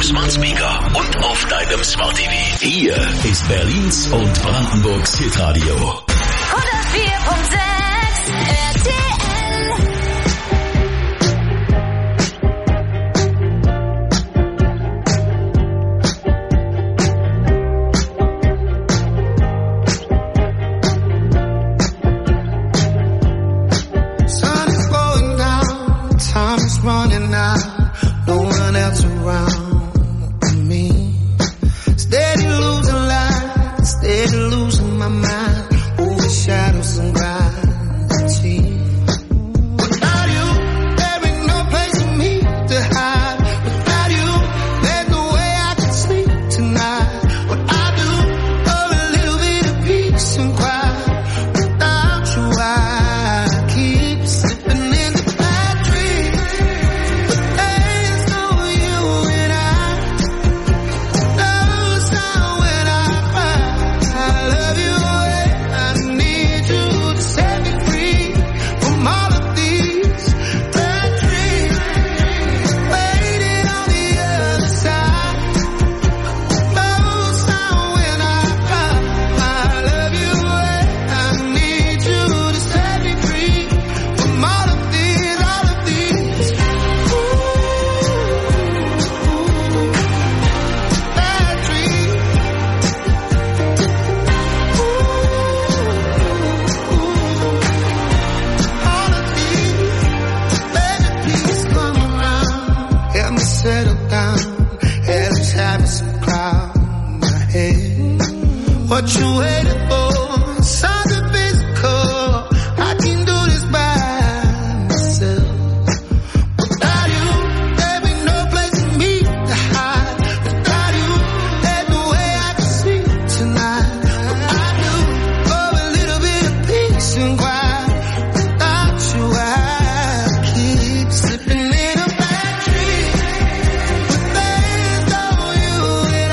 Smart Speaker und auf deinem Smart TV. Hier ist Berlins und Brandenburgs Hitradio. 104.6 RTL. Running out, no one else around me. Steady losing light, steady losing my mind. Over shadows and gravity. Without you, there ain't no place for me to hide. Without you, there's no way I can sleep tonight. What I do for a little bit of peace and quiet. Without you, I keep slipping in the bad dreams. What you waiting for? Something physical. I can do this by myself. Without you, there ain't no place for me to hide. Without you, there's no way I can sleep tonight. What I do for a little bit of peace and quiet. Without you, I keep slipping in a bad dream. But there's no you and I.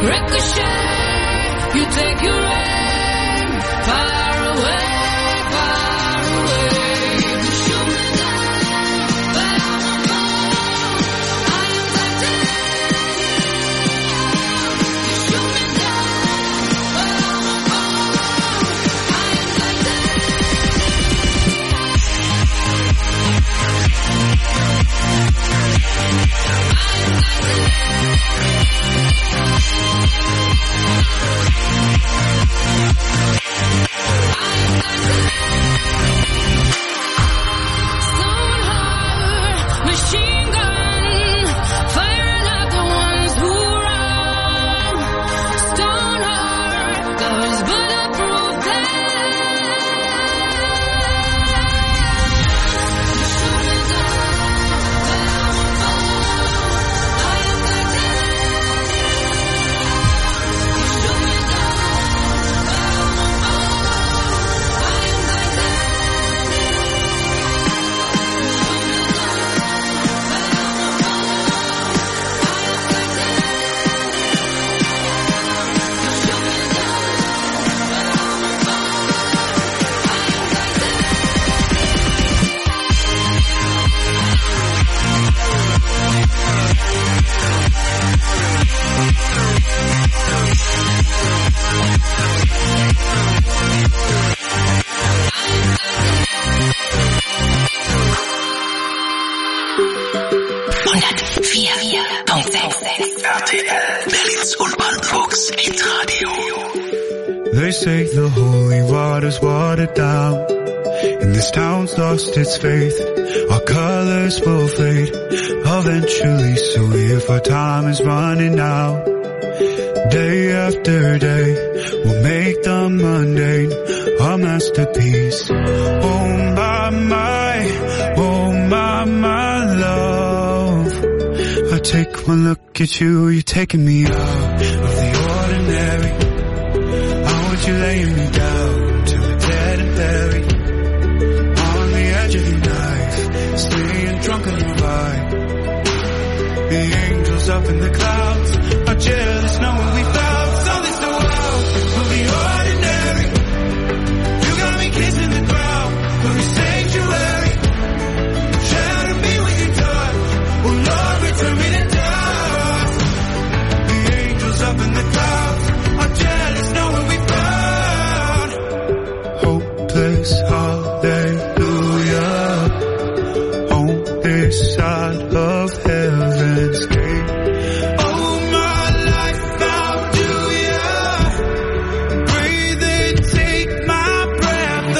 Ricochet, you take your aim far away, far away. You shoot me down, but I won't fall. I am titanium. You shoot me down, but I won't fall. I am machine gun, firing at the ones who run. Stoneheart, those bulletproof glass. Shoot me down, but I won't fall. I am titanium. Shoot me down, but I won't fall. I am RTL, Berlins und Brandenburgs Hitradio. They say the holy water's watered down, and this town's lost its faith. Our colors will fade eventually, so if our time is running out, day after day, we'll make the mundane our masterpiece. Oh my love, I take one look at you, you're taking me out of the ordinary. I want you laying me down till we're dead and buried, on the edge of your knife, staying drunk on your vibe. The angels up in the clouds are jealous knowing we found something so wild of the ordinary. You got me kissing the ground of your sanctuary. Shatter me with your touch, oh Lord, return me to dust. The angels up in the clouds are jealous knowing we found hopeless hallelujah on this side of heaven's gate. Oh my life, how do ya breathe and take my breath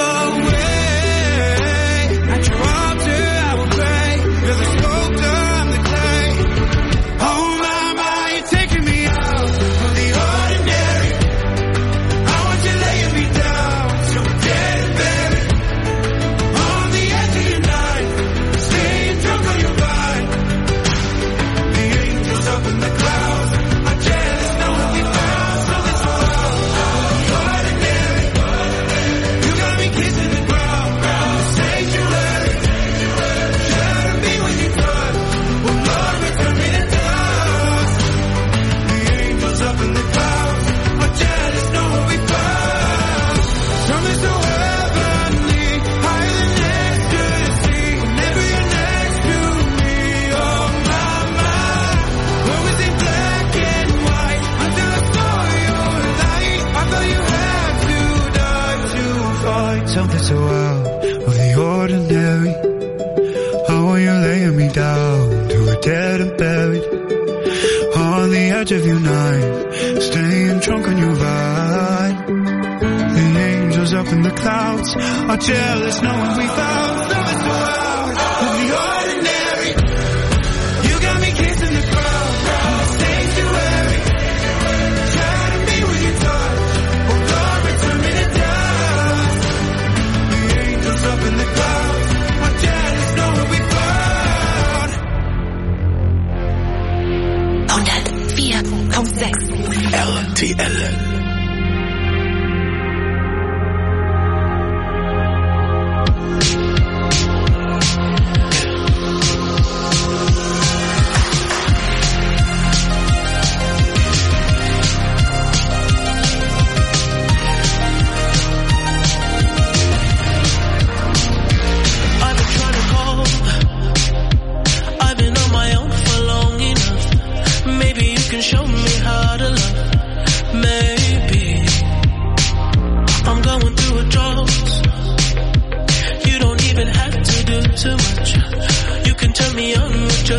away? At your altar I will pray, you're the sculptor, I'm the clay. Oh my, you're taking me out of the ordinary. I want you laying me down so we're dead and buried, on the edge of your night, staying drunk on your vine. The angels up in the clouds are jealous knowing we found something so wild, the ordinary. You got me kissing the ground, the sanctuary. Shatter me with your touch, oh Lord, return me to dust. The angels up in the clouds are jealous knowing we found something so heavenly, higher than ecstasy. Whenever you're next to me, oh my, when we think black and white, until I saw your light, I thought you had to die to find something so out of the ordinary. How are you laying me down till we're dead and buried, on the edge of your night, staying drunk on your vine. The angels up in the clouds are jealous knowing we found something so out of the ordinary. You got me kissing the ground, the sanctuary. Shatter me with your touch, oh Lord, return me to dust. The angels up in the clouds are jealous knowing we found 104.6 RTL.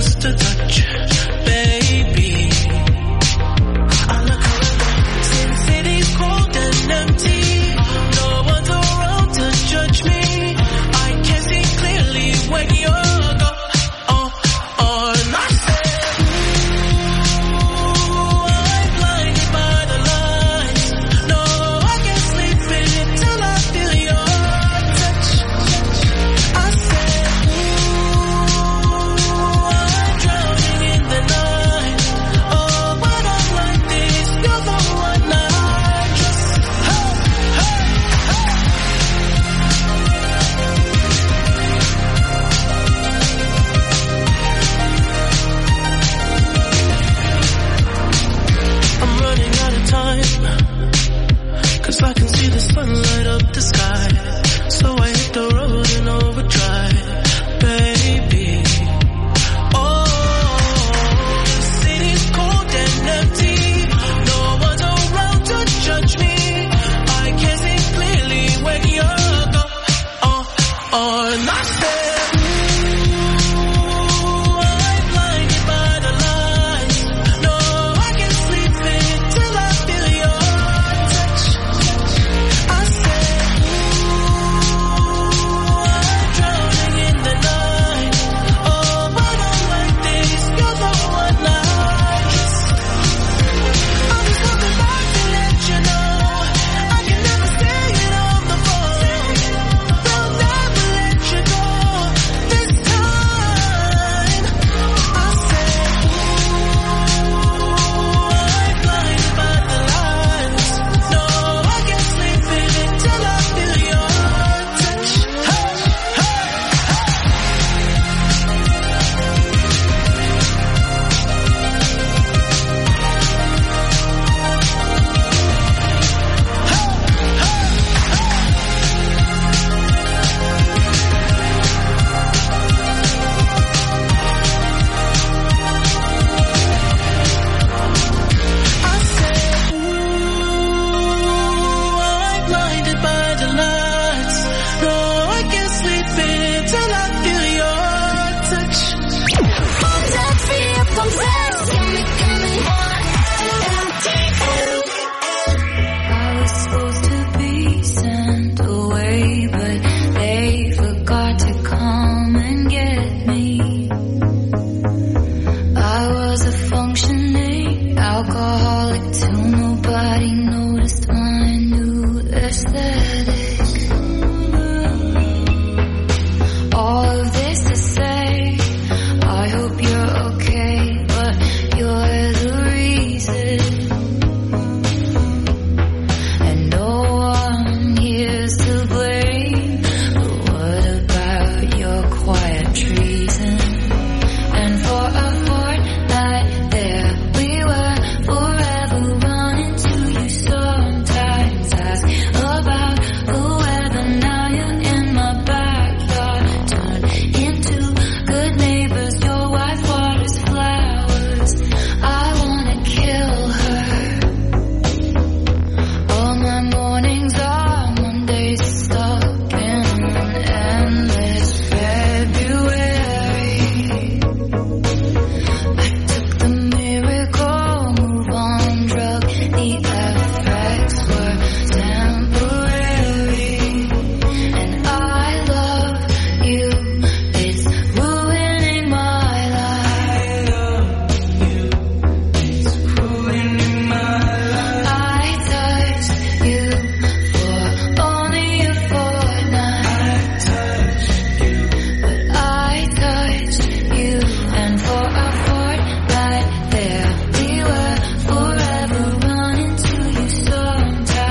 just a touch, baby. I look around, Sin City's cold and empty. No one's around to judge me. I can see clearly when you're gone. And I said, ooh, I'm blinded by the lights. No, I can't sleep until I feel your touch. I said, ooh, I'm drowning in the night. Oh, but I'm like this, you're the one I trust. Hey, hey, I'm running out of time, 'cause I can see the sun light up the sky. So I hit the road in overdrive, baby. Oh, the city's cold and empty. No one's around to judge me. I can see clearly when you're gone. And I said, ooh, I'm blinded by the lights. No, I can't sleep until I feel your touch. I said, ooh, I'm drowning in the night. Oh, but I'm like this, you're the one I trust. I just want the light to let you know I can never stay it on the phone. They'll never let you go this time. I said, ooh, I'm blinded by the lights. No, I can't sleep until I feel your touch. Hey, I said, ooh, I'm blinded by the lights. No, I can't sleep until I feel your touch. Set me up on flex, give me more. I was supposed to be sent away, but they forgot to come and get me. I was a functioning alcoholic till nobody noticed my new aesthetic. All of this to say, I hope you're okay, but you're the reason. And no one here's to blame. But what about your quiet treason? And for a fortnight there we were, forever running to you. Sometimes ask about the weather. Now you're in my backyard, turned into good neighbors. Your wife waters flowers. I wanna kill her. All my mornings are Mondays stuck in an endless February. I took the miracle move on drug. The effects were temporary. And I love you. It's ruining my life. I touched you for only a fortnight. But I touched you, and for a fortnight there we were, forever running to you. Sometimes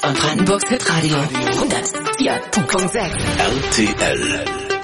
und Brandenburgs Hitradio 104.6 RTL.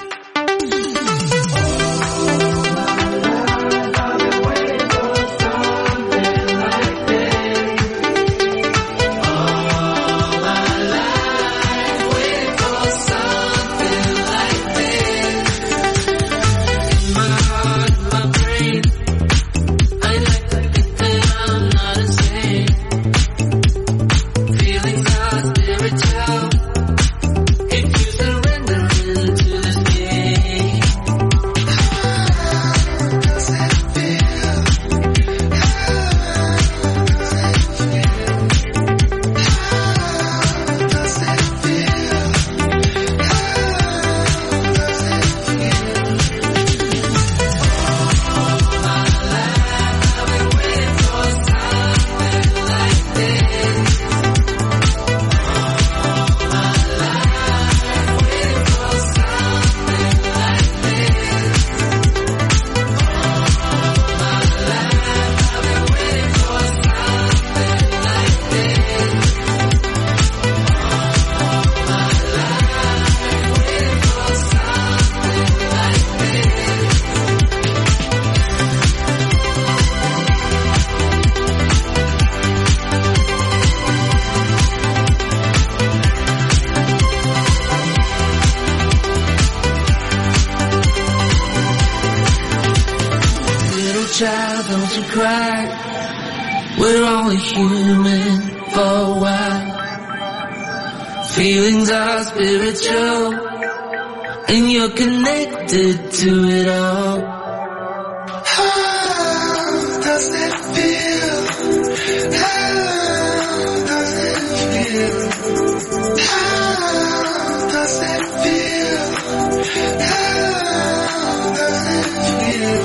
Child, don't you cry. We're only human for a while. Feelings are spiritual, and you're connected to it all. How does it feel? How does it feel? How does it feel? How does it feel?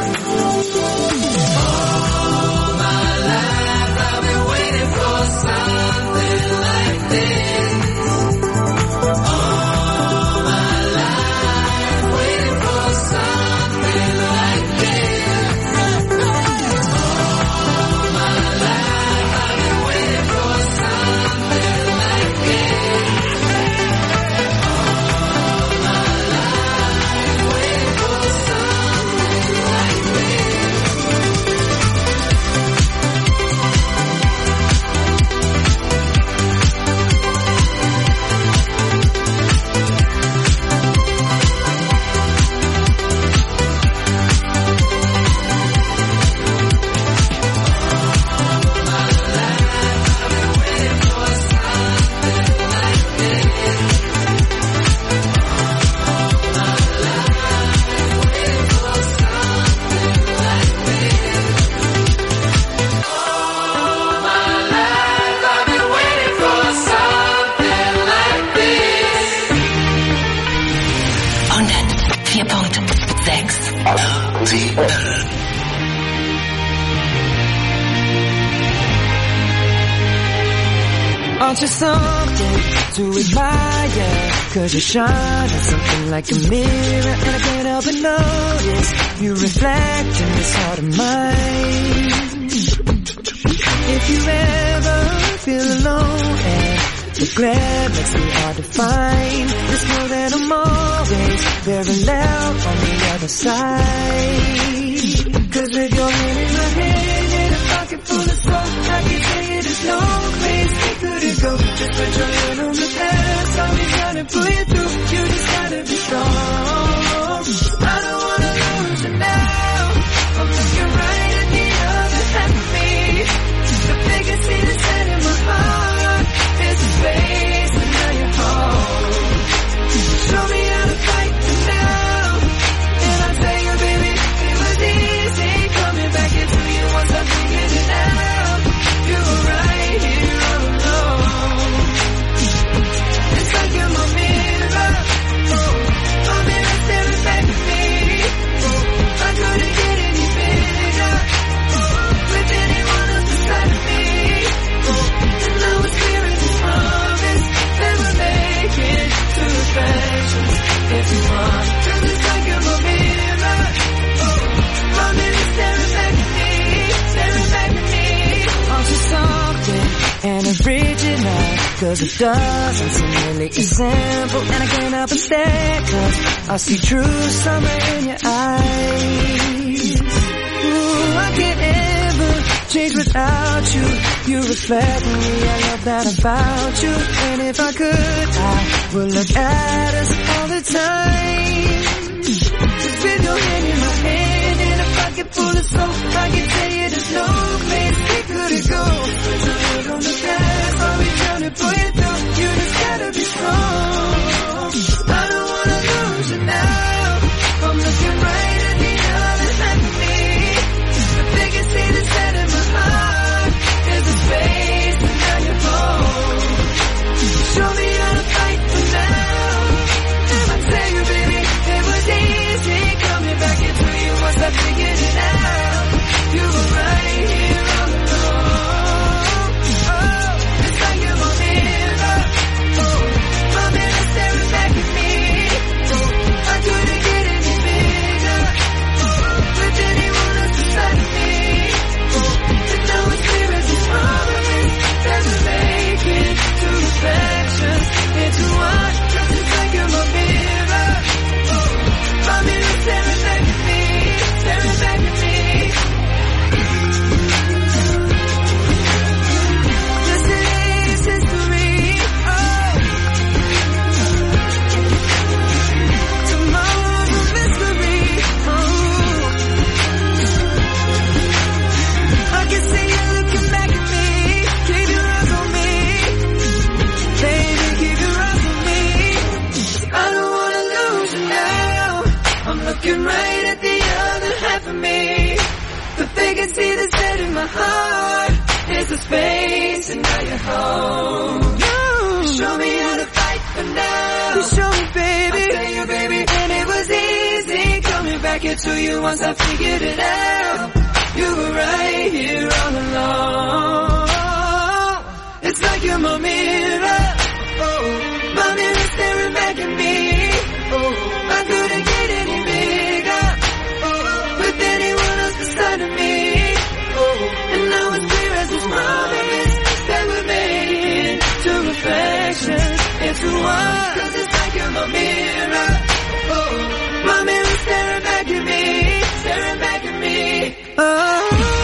Aren't you something to admire? 'Cause you shine at something like a mirror, and I can't help but notice you reflect in this heart of mine. If you ever feel alone and the glare makes me hard to find, just know that I'm always very loud on the other side. 'Cause with your hand in my hand and a pocket full of soap, I can tell you there's no place we couldn't go. Just put your hand on the past, I'll be trying to pull you through. You just gotta be strong. I don't wanna lose you now. I'm looking right at the other half of me. The biggest thing that's set in my heart is the space, and now you're home. Show me how to fight now, and I'll tell you, baby, it was easy coming back into you once I figured it out. You were right here all alone. It's like you're my 'cause it doesn't seem really as simple. And I can't help but stare 'cause I see true summer in your eyes. Ooh, I can't ever change without you. You reflect me, I love that about you. And if I could, I would look at us all the time. Just with your hand in my hand and a pocket full of soap, I can tell you there's no place we couldn't go. So we're on the past, while we trying to pull you through. You just gotta be strong. I don't wanna lose you now. I'm looking right at the other half of me. The biggest thing that's set in my heart is the space, and now you're home. Show me how to fight for now. I tell you, baby, it was easy coming back into you once I figured it out. You were right here all along. Oh, it's like you're my mirror. Oh, my mirror staring back at me. Oh, I couldn't get any bigger. With anyone else beside of me. And now it's clear as a promise that we're making two reflections into one. 'Cause it's like you're my mirror. My mirror staring back at me, staring back at me. Yesterday's history. Oh, tomorrow's a mystery. Oh, I can see you looking back at me. Keep your eyes on me, baby. Keep your eyes on me. I don't wanna lose you now. I'm looking right at the other half of me. The vacancy that's set in my heart is the space, and now you're home. You show me how to fight for now. You show me, baby. I tell you, baby, and it was easy coming back into you once I figured it out. You were right here all along. It's like you're my mirror. Oh, my mirror staring back at me. Oh, I couldn't get any bigger. Oh, with anyone else beside of me. Oh, and now it's clear as this promise that we're making two reflections into one. 'Cause it's like you're my mirror. Oh, my mirror staring back at me, staring back at me. Oh.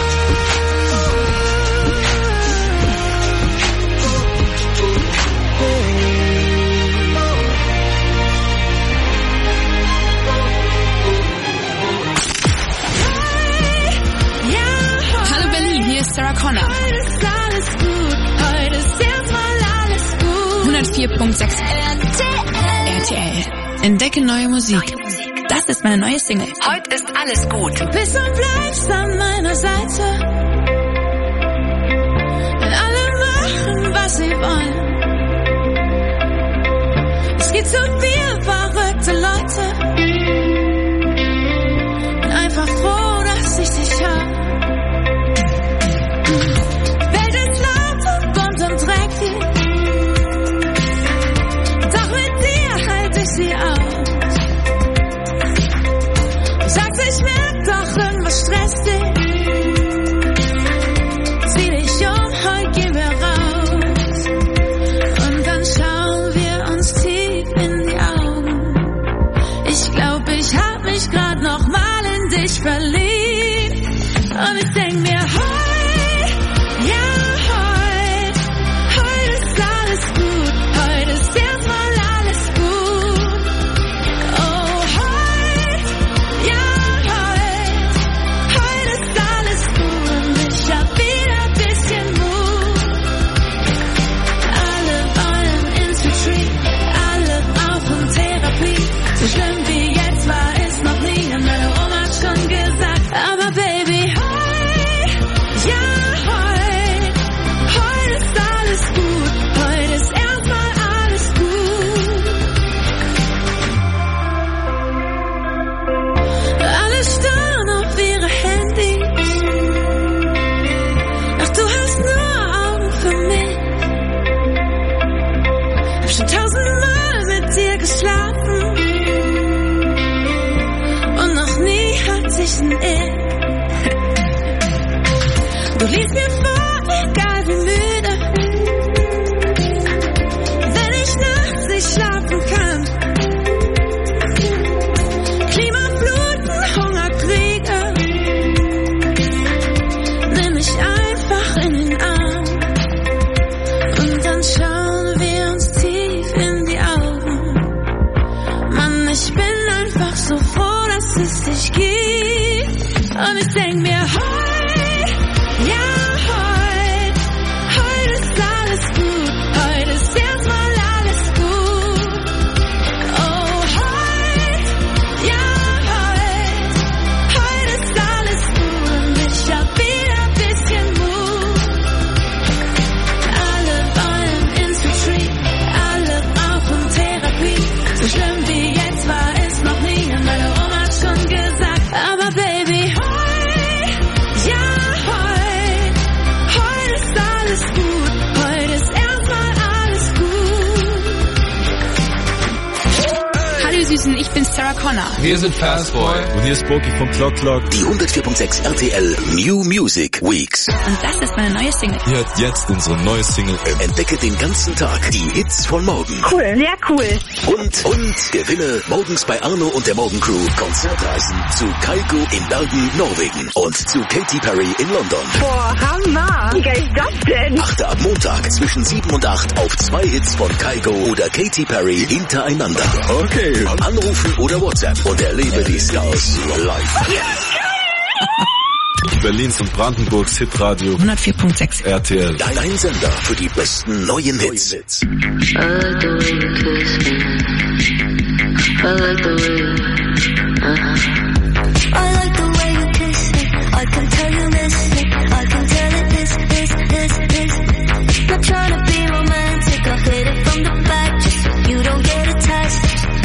Hallo Berlin, hier ist Sarah Connor. Heute ist alles gut, heute ist erstmal alles gut. 104.6 RTL. Entdecke neue Musik. Das ist meine neue Single. Heute ist alles gut. Du bist und bleibst an meiner Seite. Wenn alle machen, was sie wollen. Es gibt so viele verrückte Leute. Bin einfach froh, dass ich dich hab. Welt ist laut und bunt und dreckig. Doch mit dir halte ich sie aus. Du sagst, ich merk doch, irgendwas stresst dich. Zieh dich um, heute gehen wir raus. Und dann schauen wir uns tief in die Augen. Ich glaub, ich hab mich grad noch mal in dich verliebt. Und ich denk mir, heute, ja heute, heute ist alles gut. Heute ist erstmal alles gut. Oh, heute, ja heute, heute ist alles gut. Und ich hab wieder ein bisschen Mut. Alle wollen ins Retreat, alle brauchen Therapie. So schlimm wie jetzt war es noch nie. Und meine Oma hat schon gesagt, Ich bin Sarah Connor. Wir sind Fastboy. Und hier ist Boki vom Clock Clock. Die 104.6 RTL New Music Weeks. Und das ist meine neue Single. Hier hat jetzt unsere neue Single. Entdecke den ganzen Tag die Hits von morgen. Cool, sehr cool. Und gewinne morgens bei Arno und der Morgencrew Konzertreisen zu Kygo in Bergen, Norwegen und zu Katy Perry in London. Boah, Hammer. Wie geil ist das denn? Achte ab Montag zwischen 7 und 8 auf 2 Hits von Kygo oder Katy Perry hintereinander. Okay. Anrufen oder WhatsApp und erlebe die Stars live. Berlins und Brandenburgs Hitradio 104.6 RTL. Dein Sender für die besten neuen Hits. I like the way you kiss me. I like the way I like the way you kiss me. I can tell you miss me. I can tell it this. Not trying to be romantic. I hit it from the back just so you don't get attached.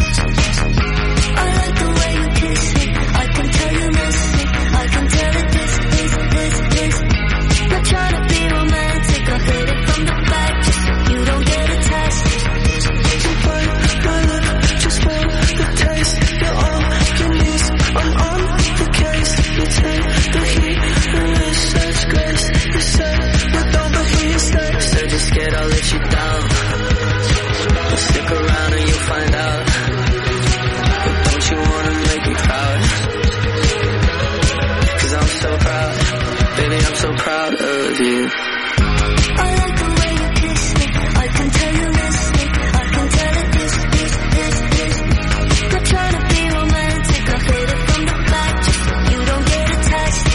I like the way you kiss me. I can tell you miss me. I can tell it this. Not trying to be romantic. I hit it from the back just so you don't get attached. So bite my lip just for the taste. You're all you need. I'm on the case. You take the heat and miss such grace. You say you don't, but here you stay. So just scared I'll let you down. But stick around and you'll find out. Don't you wanna make me proud? 'Cause I'm so proud. Baby, I'm so proud of you. I like the way you kiss me. I can tell you miss me. I can tell it this. Not trying to be romantic. I hit it from the back just so you don't get attached.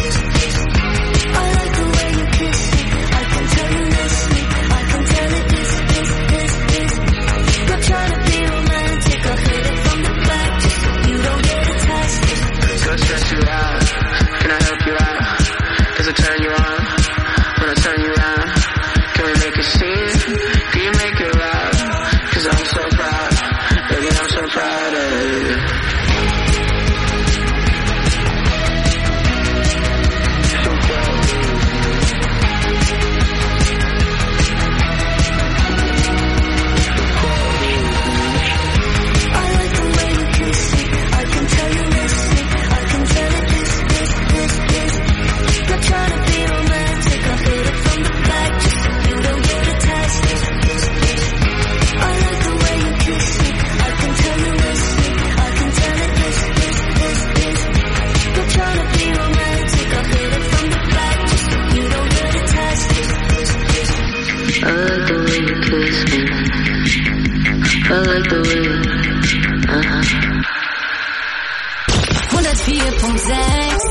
I like the way you kiss me. I can tell you miss me. I can tell it this. Not trying to be romantic. I hit it from the back just so you don't get attached. Go stress you out. Can I help you out? Does it turn you on? When I turn you around, can we make a scene? Can you make it loud? 'Cause I'm so proud. Baby, I'm so proud of you. I like the way 104.6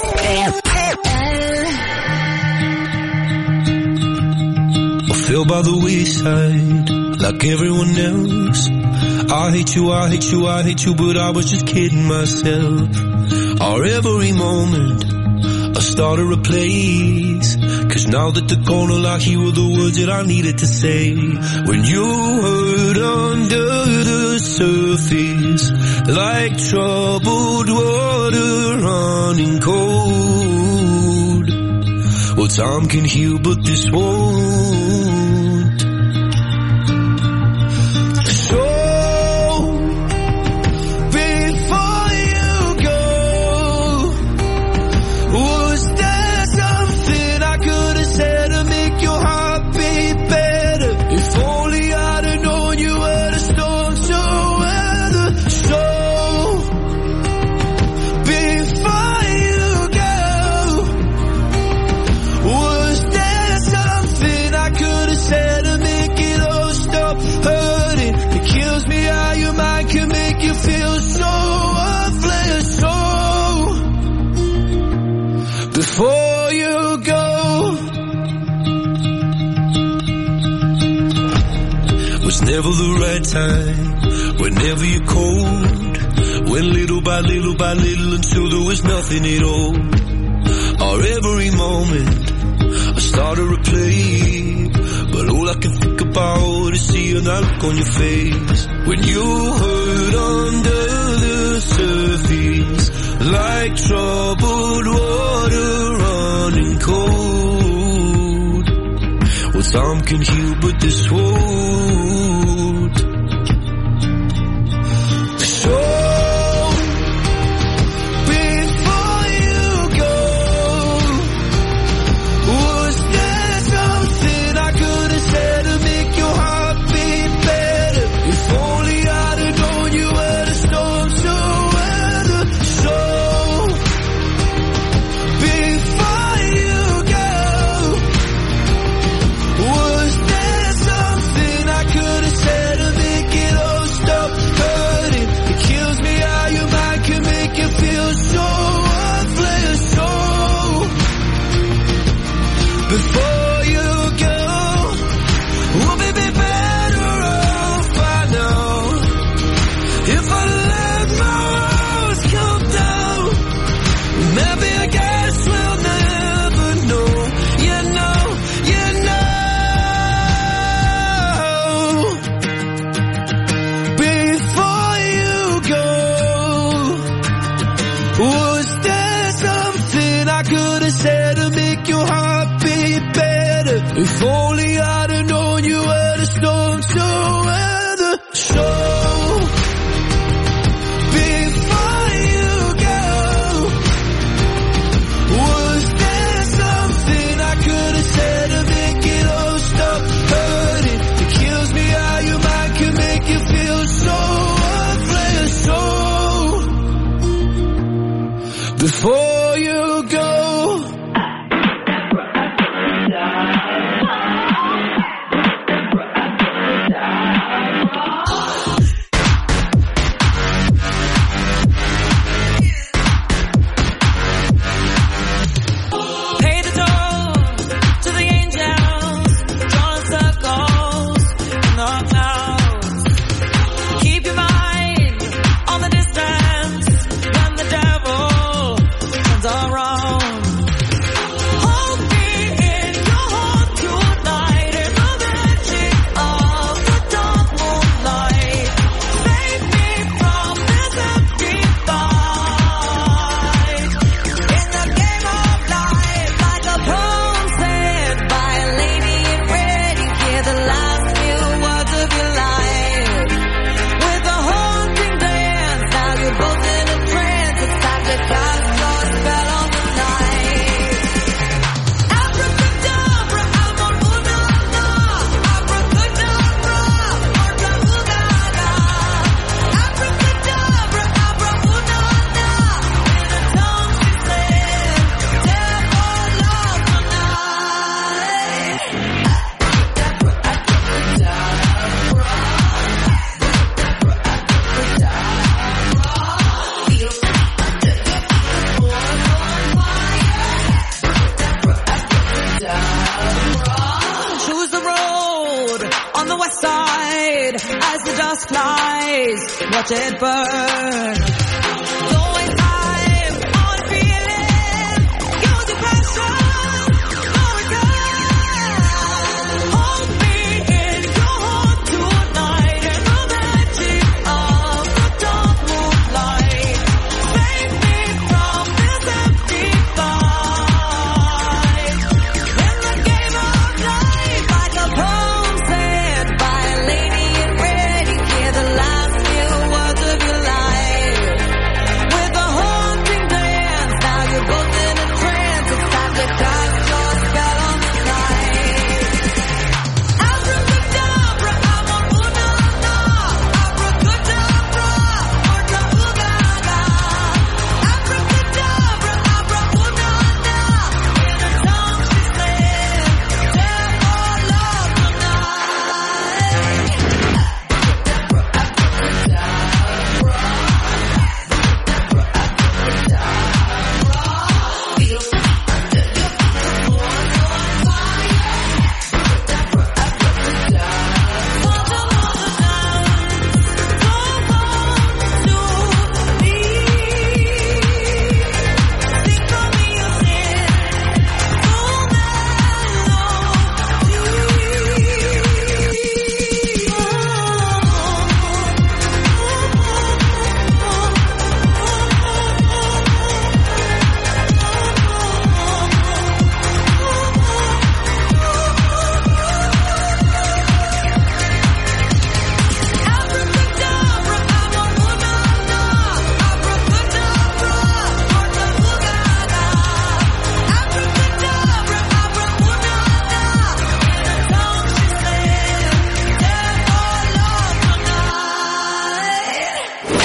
I fell by the wayside like everyone else. I hate you, but I was just kidding myself. Our every moment I started a place. 'Cause now that they're gone, all I hear were the words that I needed to say. When you hurt under the surface, like troubled water running cold. Well, time can heal, but this won't. So, before you go, was there something I could have said to make your heart beat better? If only I'd have known you were the storm to weather. So, before you go, was there something I could never the right time, whenever you're cold. Went little by little by little until there was nothing at all. Or every moment I start to replay, but all I can think about is seeing that look on your face. When you hurt under the surface, like troubled water running cold. Well, time can heal, but this won't. So before you go, was there something I could have said to make your heart beat better? If only I'd have known you were the storm to weather. So before you go, was there something I could have said to make it all stop hurting? It kills me how your mind can make you feel so worthless. So before you go, would we be better off by now if I let my walls come down? Maybe I guess we'll never know. You know, you know. Before you go, was there something I could have said to make your heart beat better? If only I'd have known you were the storm to weather. So before you go, was there something I could have said to make it all stop hurting? It kills me how your mind can make you feel so worthless. So before you go. Pay the toll to the angels, drawing circles in the clouds. Keep your mind on the distance when the devil turns around. Hold me in your heart tonight in the magic of the dark moonlight. Save me from this empty fight. In the game of life, like a poem said by a lady in red, you hear the last few words of your life. With a haunting dance, now you're both in a trance. It's time to cast your spell on the night. Abracadabra, abracadabra, abracadabra, abracadabra. Abracadabra, abracadabra. In a tongue she said, devil love Choose the road on the west side as the dust flies. Watch it burn. Don't waste time on feeling. Use your passion. No return. Hold me in your heart tonight in the magic of the dark moonlight. Save me from this empty fight. In the game of life, like a poem said by a lady in red, you hear the last few words of your life.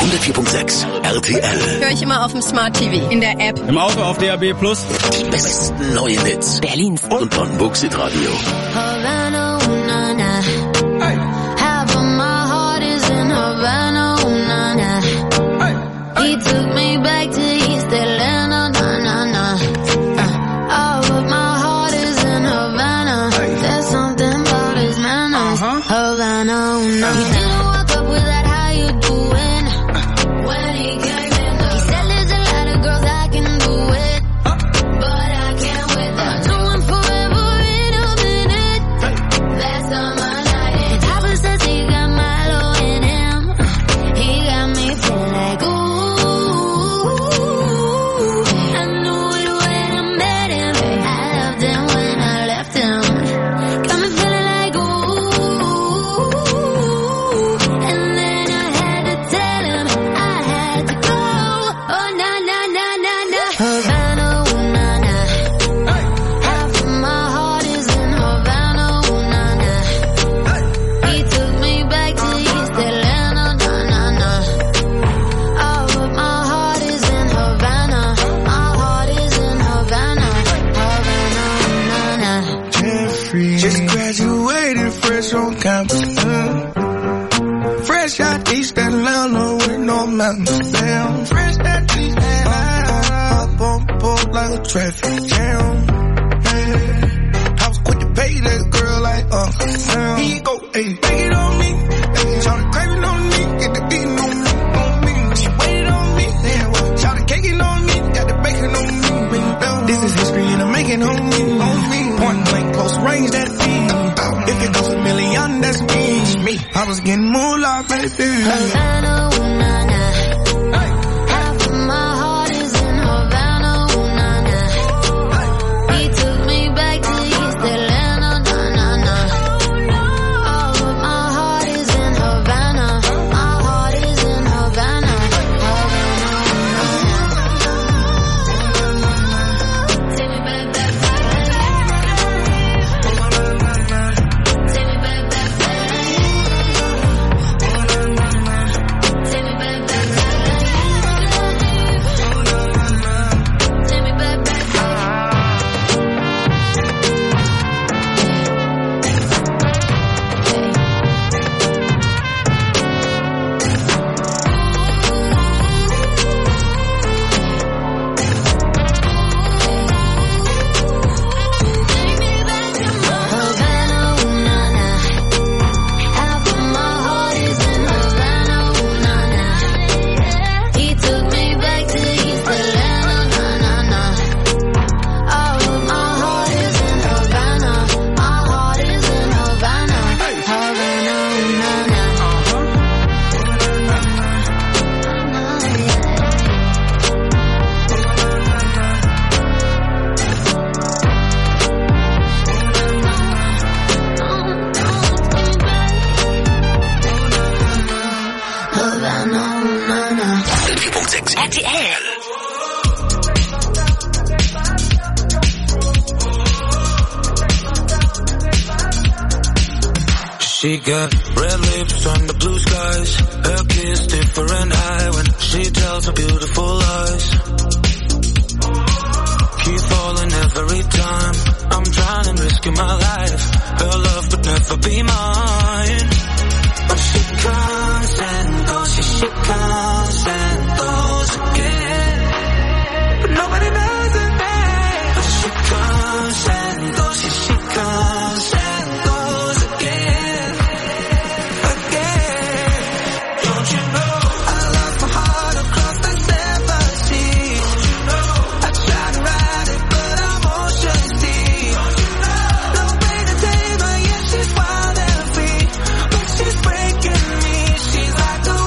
104.6 RTL. Höre ich immer auf dem Smart TV, in der App, im Auto auf DAB+. Die besten neuen Hits Berlins und Brandenburgs Hitradio. Havana, na, na. Half of my heart is in Havana, na, na. He took me back to East Atlanta, na, na, na. All of my heart is in Havana. There's something about his manners. Havana, na. He didn't walk up with that, how you doing? When he came in, he said there's a lot of girls I can do it, but I can't with them. No one forever in a minute. That's on my night. And Papa says he got Milo in him. He got me feeling like ooh. I knew it when I met him. I loved him when I left him. Got me feeling like ooh. And then I had to tell him I had to go. Oh na na na na na. Havana, ooh na na. Half of my heart is in Havana, ooh na na. He took me back to East Atlanta, na na na. All of my heart is in Havana. My heart is in Havana, Havana, na na. Jeffrey, just graduated fresh on campus. Fresh out East Atlanta with no mountains down. Fresh out East Atlanta, up on board like a traffic jam. I was quick to pay that girl like Sam. He go, hey, take it on me. Hey, shout the craving on me, get the beating on me, on me. She waited on me, yeah, well, shout the caking on me, got the bacon on me. This is history and I'm making on me. Point blank, close range, that beat. If it goes a million, that's me. I was getting moolah, baby. Havana, ooh na na. Half of my heart is in Havana, ooh na na. He took me back to East Atlanta, na na na. All of my heart is in Havana. My heart is in Havana, Havana, ooh na na. Take me back, back, back. Take me back, back, back. Take me back, back, back. Take me back, back, Havana, ooh na na. Half of my heart is in Havana, ooh na na. He took me back to East Atlanta, na na na. All of my heart is in Havana. My heart is in Havana, Havana, ooh na na. Havana, ooh na na. 4.6 RTL. She got red lips under blue skies. Her kiss different eye when she tells her beautiful lies. Keep falling every time. I'm trying and risking my life. Her love would never be mine. But she comes and goes. She comes and goes again. But nobody does it there. But she comes and goes. She comes and goes again. Again. Don't you know I left my heart across the seven seas? I tried to ride it, but I'm ocean deep. No way to tame her, yeah, she's wild and free. But she's breaking me, she's like the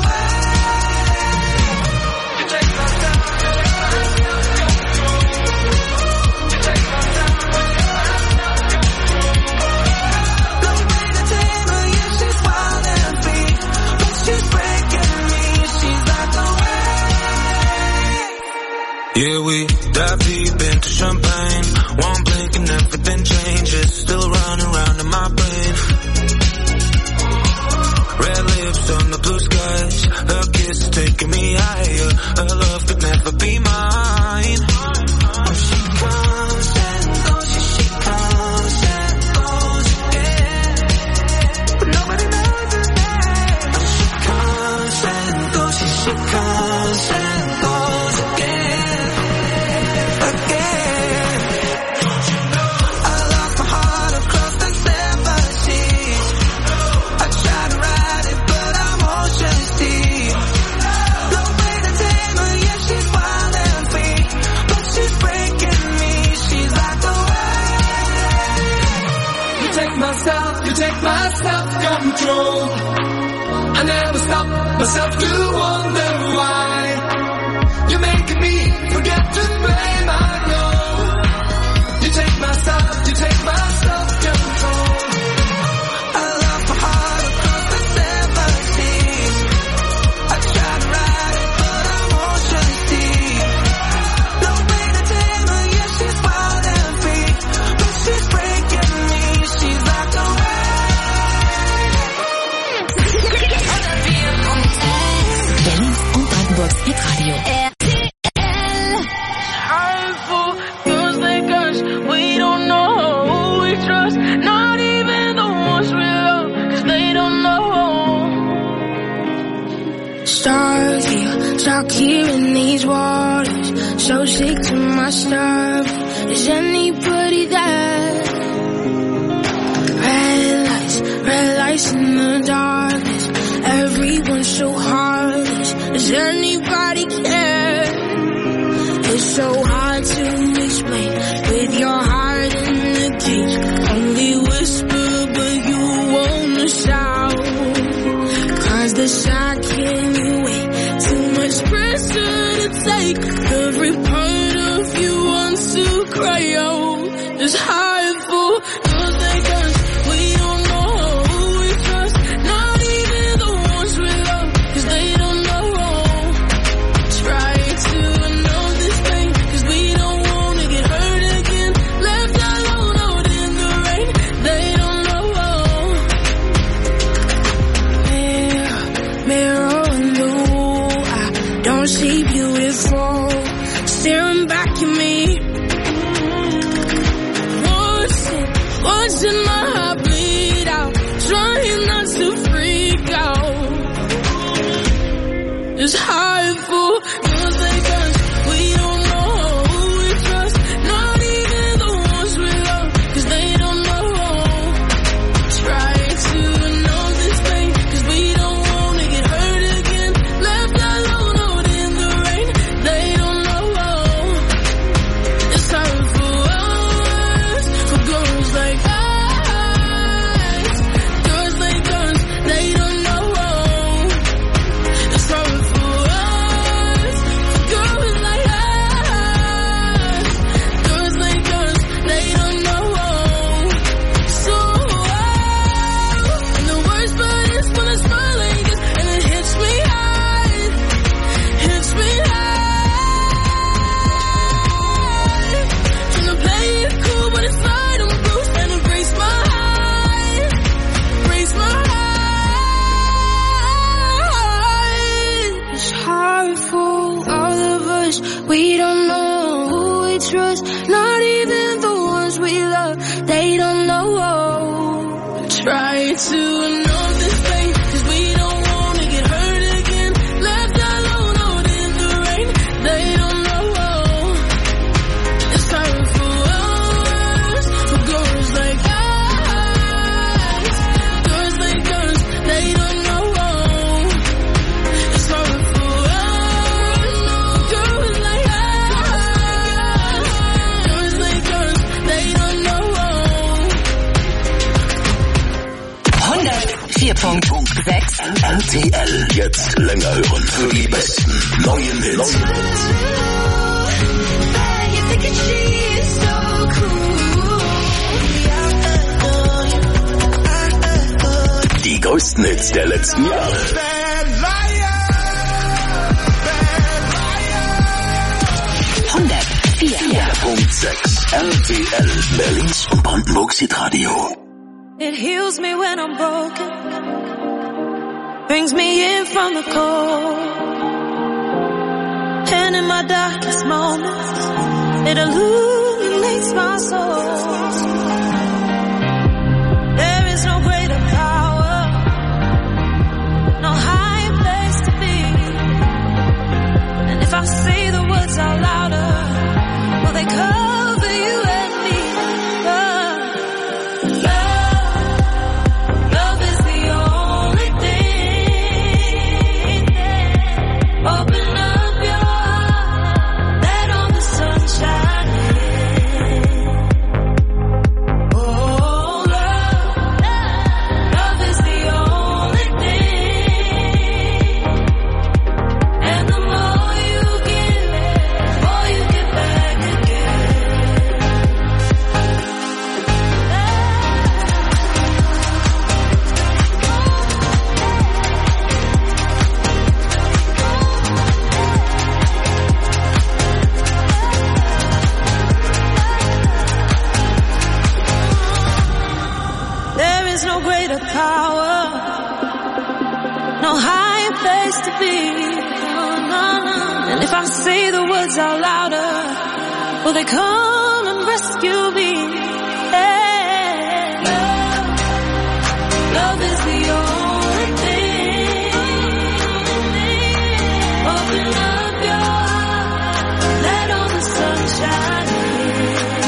Yeah, we dive deep into champagne. One blink and everything changes. Still running around in my brain. Red lips lips on the blue skies. Her kiss is taking me higher. Her love could never be mine. She comes and goes, she comes and goes, yeah. But nobody knows her name. She comes and goes, she comes and goes again, again. I lost my heart across the seven seas. I try to ride it, but I'm ocean's deep. No way to tame her, yeah, she's wild and free. But she's breaking me, she's like the wave. You take my self-control. I never stop myself to wonder why. You're making me forget to pay my role. You take my self-control. I lost my heart across the seven seas. I try to ride it, but I'm ocean's deep. No way to tame her, yeah, she's wild and free. But she's breaking me, she's like a wave. Berlins und Brandenburgs Hitradio. Harmful girls like us, we don't know who we trust. Not even the ones we love, 'cause they don't know. Stuck here in these waters, so sick to my stomach. Is anybody there? Red lights in the darkness. Everyone's so heartless. Does anybody care? It's so hard to explain with your heart in the cage. Only whisper, but you wanna shout. 'Cause the shock can't wait. Too much pressure to take. Every part of you wants to cry out. It's hard for girls like us. We don't know who we trust. Not even the ones we love, 'cause they don't know. Try to know this pain, 'cause we don't wanna get hurt again. Left alone out in the rain, they don't know. Mirror in the wall, I don't see beautiful. Staring back at me. Watching my heart bleed out. Trying not to freak out. It's hard for girls like us. We don't know who we trust. Not even the ones we love, 'cause they don't know. Try to know this pain, 'cause we don't wanna get hurt again. Left alone out in the rain, they don't know. It's hard for us, for girls like us. Girls like us, they don't know. It's hard for us, for girls like us. Girls like us, they don't know. So, and the worst part is when I smile like this, and it hits me hard. Hits me hard. Trying to play it cool, but inside I'm bruised, and it breaks my heart. Breaks my heart. It's hard for all of us. We don't know who we trust. Not even the ones we love. They don't know. Try to know this pain, 'cause we don't wanna get hurt again. Left alone out in the rain, they don't know. It's hard for us, for girls like us. Girls like us, they don't know. It's hard for us, for girls like us. Girls like us, they don't know. 104.6 RTL. Jetzt länger hören für die besten neuen Hits. Die größten Hits der letzten Jahre. 104.6 RTL. Berlins und Brandenburgs Hitradio. It heals me when I'm broken. brings me in from the cold. And in my darkest moments, it illuminates my soul. There is no greater power, no higher place to be. And if I say the words out louder, will they cover you and me? Love is the only thing. Open up your heart, let all the sunshine in. Oh, love is the only thing. And the more you give, the more you get back again. There is no greater power, no higher place to be. And if I say the words out louder, will they come and rescue me? Yeah. Love is the only thing. Open up your heart, let all the sunshine in.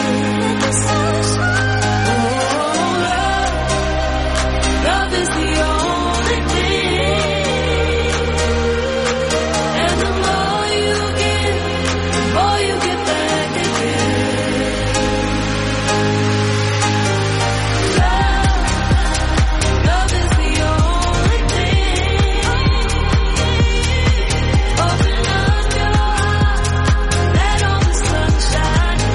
Love is the only thing. And the more you give, the more you get back again. Love is the only thing. Open up your heart, let all the sunshine in.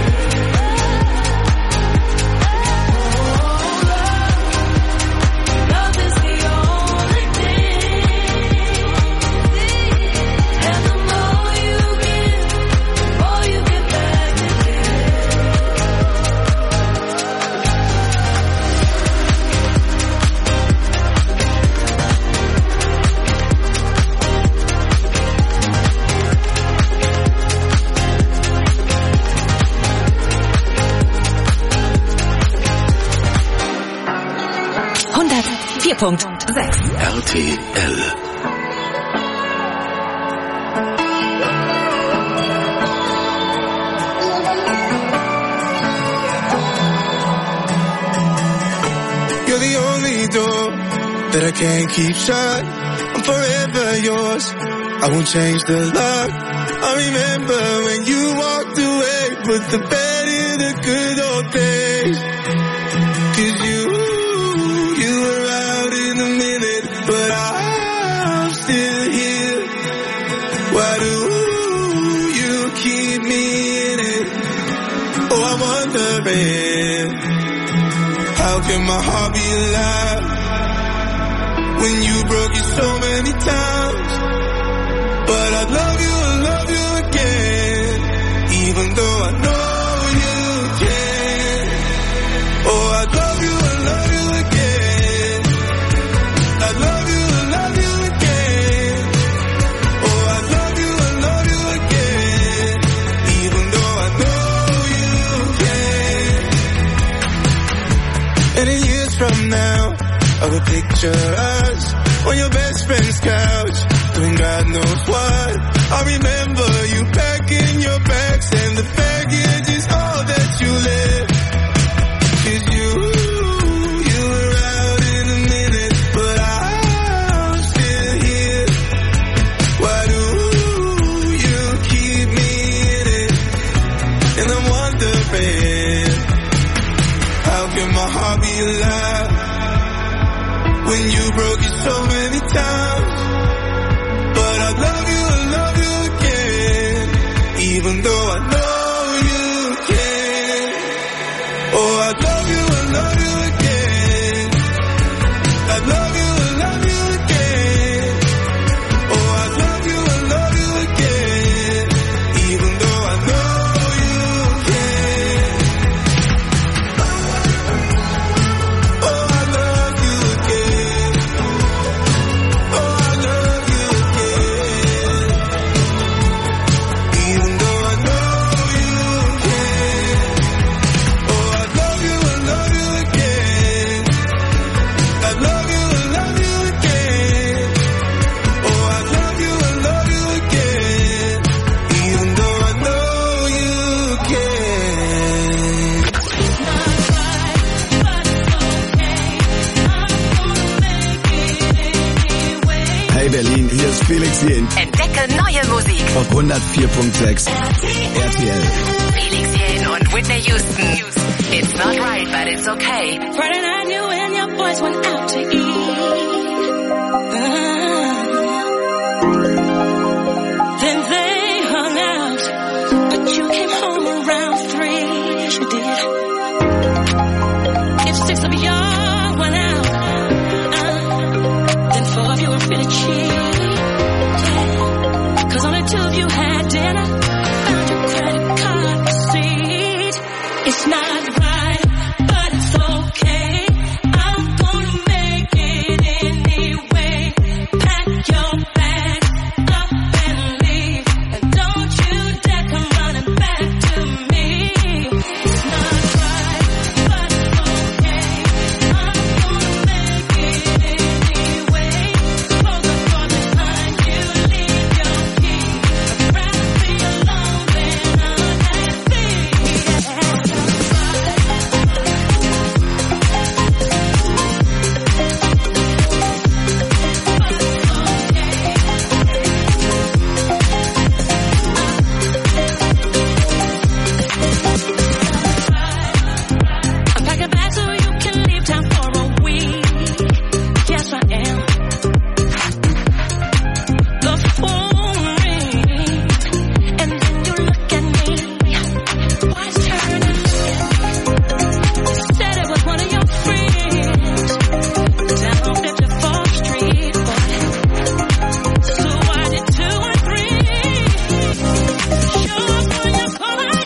Love is the only thing. And the more you give, the more you get back again. RTL. You're the only door that I can't keep shut. I'm forever yours. I won't change the lock. I remember when you walked away, put the bed in the good old days. 'Cause you were out in a minute, but I'm still here. Why do you keep me in it? Oh, I'm wondering, how can my heart be alive when you broke it so many times? But I love you again, even though I know you can. Oh, I love you again. I love you again. Oh, I love you again, even though I know you can. And in years from now, I will picture us on your best friend's couch, doing God knows what. I remember you packing your bags, and the baggage is all that you left. 'Cause you were out in a minute, but I'm still here. Why do you keep me in it? And I'm wondering, how can my heart be alive when you broke it so many times? But I love you again. Musik. Auf 104.6 RTL. Felix Jähn und Whitney Houston. It's not right, but it's okay. Friday night you and your boys went out to eat. Then they hung out, but you came home around 3. Yes, you did. If 6 of y'all went out, then 4 of you were finna cheat. Yeah. 'Cause only 2 of you had dinner. I found your credit card receipt. It's not right, but it's okay. I'm gonna make it anyway. Pack your bags up and leave, and don't you dare come running back to me. It's not right, but it's okay. I'm gonna make it anyway. Close the door behind you, leave your key. I'd rather be alone than unhappy. I'm packing bags so you can leave town for a week. Yes, I am. The phone rings, and then you look at me. Why turn and look at me? Said it was one of your friends down on 54th Street, boy. So why did 2 and 3 show up on your call ID?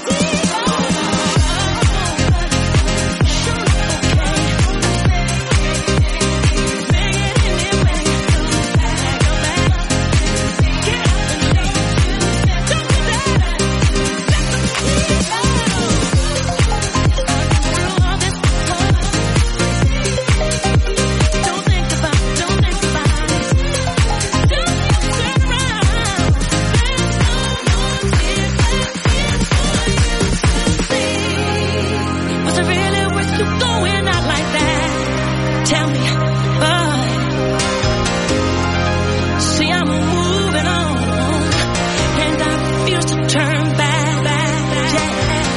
Was it really worth you going out like that? Tell me, see, I'm moving on, and I refuse to turn back. Yeah.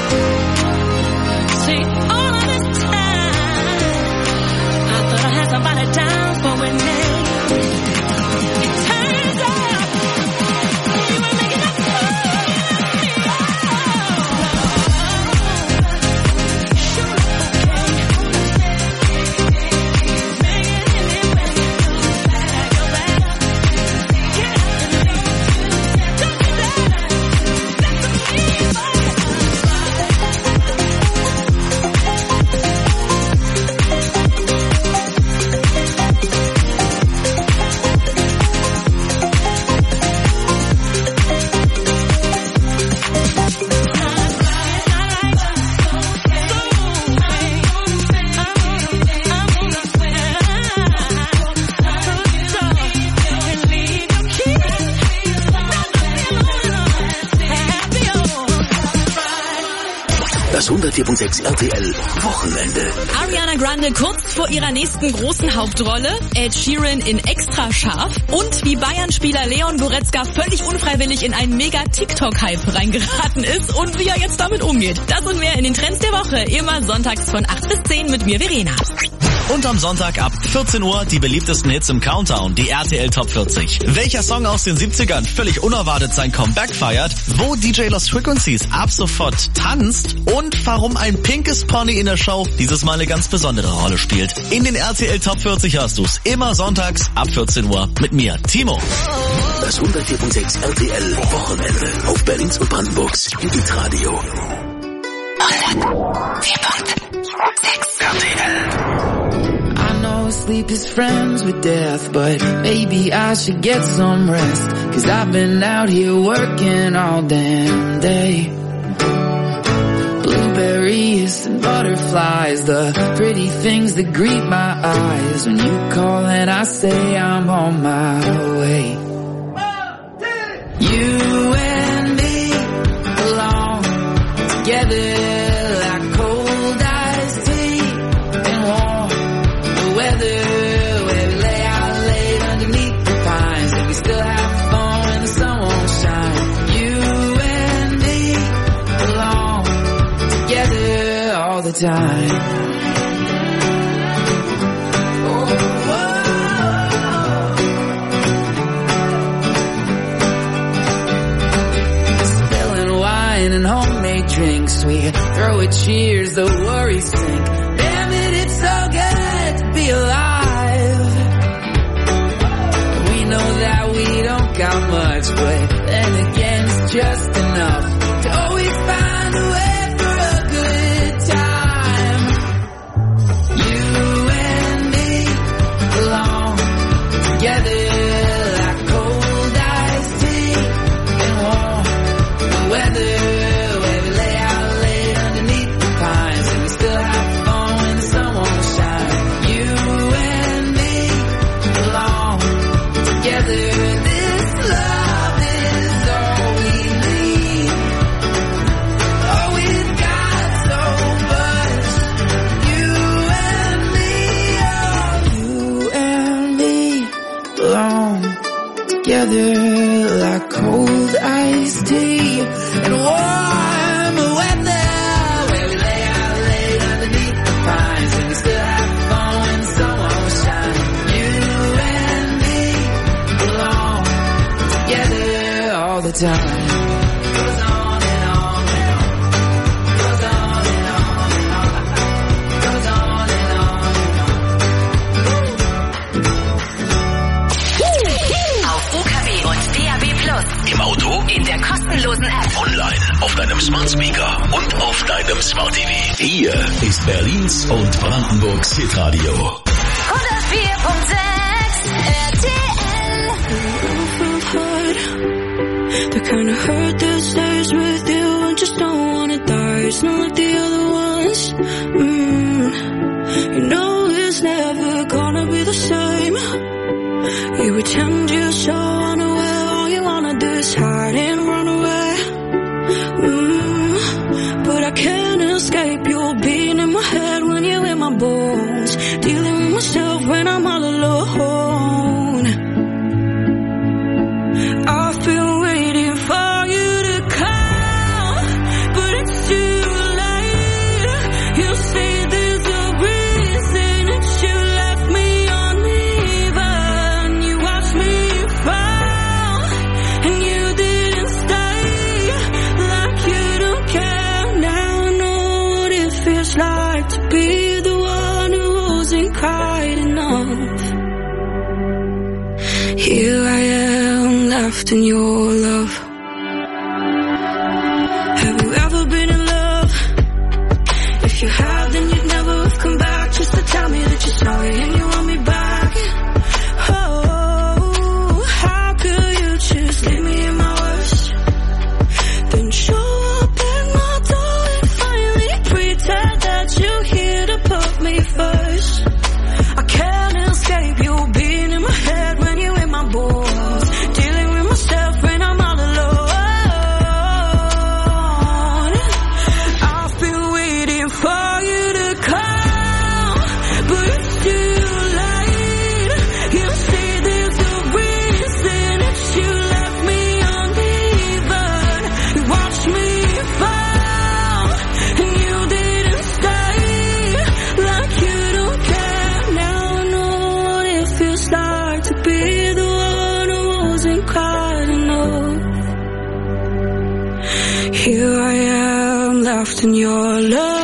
See, all of this time, I thought I had somebody down for a name. It turns out you were making up for Das 104.6 RTL Wochenende. Ariana Grande kurz vor ihrer nächsten großen Hauptrolle, Ed Sheeran in Extra scharf und wie Bayern-Spieler Leon Goretzka völlig unfreiwillig in einen Mega-TikTok-Hype reingeraten ist und wie er jetzt damit umgeht. Das und mehr in den Trends der Woche, immer sonntags von 8 bis 10 mit mir Verena. Und am Sonntag ab 14 Uhr die beliebtesten Hits im Countdown, die RTL Top 40. Welcher Song aus den 70ern völlig unerwartet sein Comeback feiert, wo DJ Lost Frequencies ab sofort tanzt und warum ein pinkes Pony in der Show dieses Mal eine ganz besondere Rolle spielt. In den RTL Top 40 hörst du's immer sonntags ab 14 Uhr mit mir, Timo. Das 104.6 RTL Wochenende auf Berlins und Brandenburgs Hitradio. 104.6 RTL. I know sleep is friends with death, but maybe I should get some rest, 'cause I've been out here working all damn day. Blueberries and butterflies, the pretty things that greet my eyes when you call and I say I'm on my way. You and me belong together like cold iced tea and warm weather, where we lay out late underneath the pines, and we still have fun when the sun won't shine. time. Spilling wine and homemade drinks, we throw a cheers, the worries sink. Damn it, it's so good to be alive. We know that we don't got much, but then again it's just enough to always find a way for a good time. You and me belong together like cold iced tea and warm weather, where we lay out late underneath the pines and we still have fun when the sun won't shine. You and me belong together. This love is all we need. Oh, we've got so much. You and me, oh, you and me belong together like cold iced tea and warm weather, where we lay out late underneath the pines and we still have fun when the sun won't shine. You and me belong together all the time. Goes on and on and on. Goes on and on and on. Goes on and on and on. Auf UKW und DAB+. Im Auto, In der kostenlosen App. online, auf deinem Smart Speaker und auf deinem Smart TV. Hier ist Berlins und Brandenburgs Hitradio. 104.6 RTL. The kind of hurt that stays with you and just don't wanna die. It's not like the other ones. You know it's never gonna be the same. You pretend you're so unaware. All you wanna do is hide and run away. But I can't escape your being in my head when you're in my bones. Dealing with myself when I'm all alone. I've been waiting for you to call, but it's too late. You say there's a reason that you left me uneven. You watched me fall, and you didn't stay. Like you don't care. Now I know what it feels like to be the one who wasn't quite enough. Here I am, left in your love. Have you ever been in love? If you have, then you'd never have come back just to tell me that you're sorry and you want me back. Oh, how could you just leave me in my worst? Then show up at my door and finally pretend that you're here to put me first. I can't escape you being in my head when you're in my bones. Dealing with myself when I'm all alone. I've been waiting for you to call, but it's too late. You say there's a reason that you left me uneven. You watched me fall, and you didn't stay. Like you don't care. Now I know what it feels like to be the one who wasn't quite enough. Here I am, left in your love.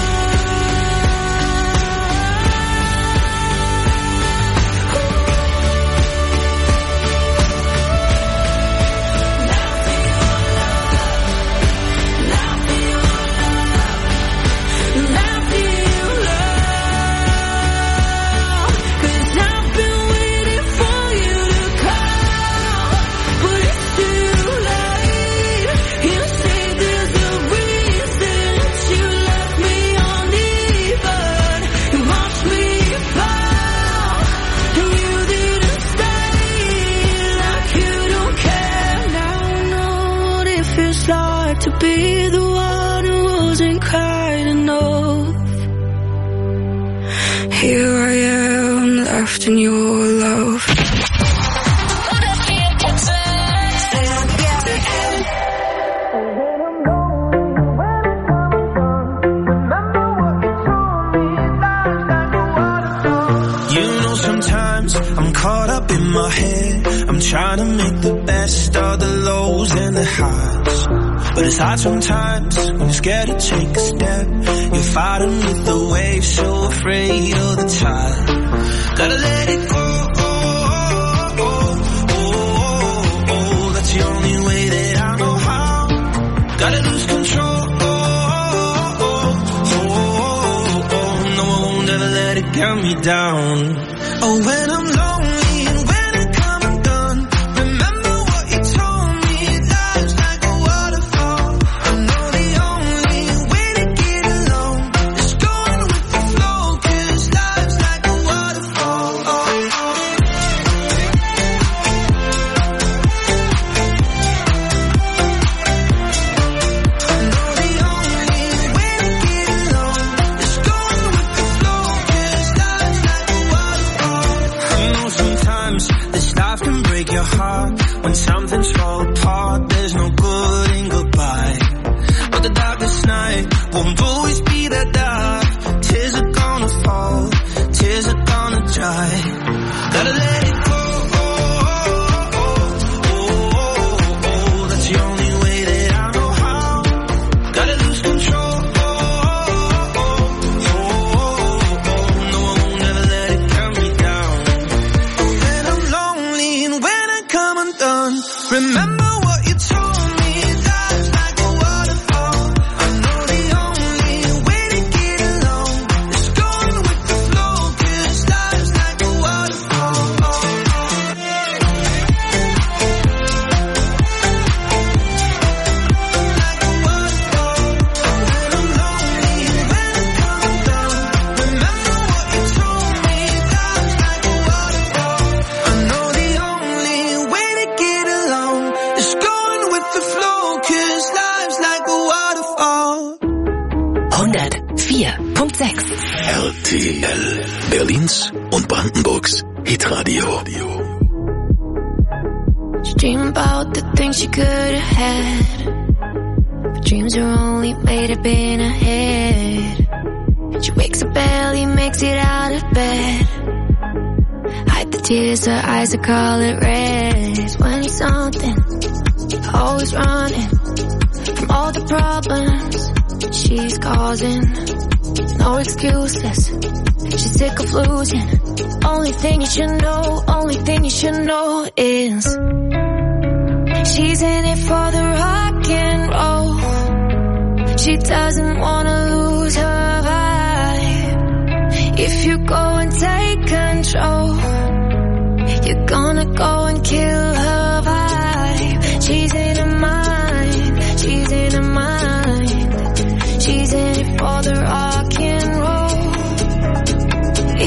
Left in your love. 'Cause I've been waiting for you to call, but it's too late. You say there's a reason that you left me uneven. You watched me fall, and you didn't stay. Like you don't care. Now I know what it feels like to be the one who wasn't quite enough. Here I am, left in your love. 104.6 RTL. lows and the highs. But it's hard sometimes when you're scared to take a step. You're fighting with the waves, so afraid of the tide. Gotta let it go. That's the only way that I know how. Gotta lose control. No, I won't ever let it get me down. Oh, when I'm lonely and when I come undone, remember what you told me. Life's like a waterfall. I know the only way to get along is going with the flow, 'cause life's like a waterfall. Your heart when something's fall apart. There's no good in goodbye, but the darkest night won't always be that dark. Tears are gonna fall, tears are gonna dry. Gotta let it go. That's the only way that I know how. Gotta lose control. No, I won't ever let it cut me down. When I'm lonely and when come undone, remember what you told me. Life's like a waterfall. I know the only way to get along is going with the flow, 'cause life's like a waterfall. Like a waterfall. When I'm lonely and when I come undone, remember what you told me. Life's like a waterfall. I know the only way to get along is going with the flow, 'cause life's like a waterfall. 104.6 RTL, Berlins und Brandenburgs Hitradio. She dream about the things she could have had, but dreams are only made up in her head. She wakes up early, makes it out of bed, hide the tears, her eyes are color red. When you're something, always running from all the problems she's causing. No excuses, she's sick of losing. Only thing you should know is she's in it for the rock and roll. She doesn't wanna lose her vibe. If you go and take control, you're gonna go and kill her vibe. She's in